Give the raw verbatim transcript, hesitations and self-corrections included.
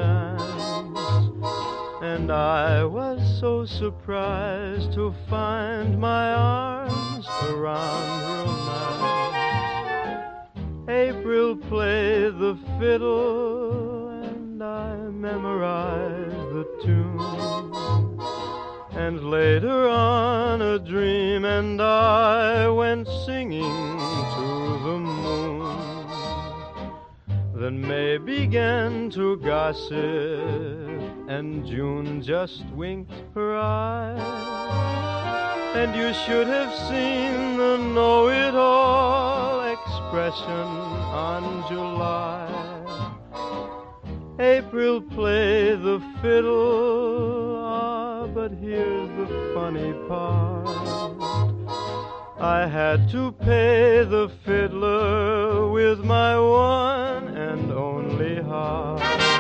dance, and I was so surprised to find my arms around romance. April played the fiddle, and I memorized the tune. And later on a dream and I went singing to the moon. Then May began to gossip, and June just winked her eye. And you should have seen the know-it-all expression on July. April played the fiddle, ah, but here's the funny part. I had to pay the fiddler with my one and only heart.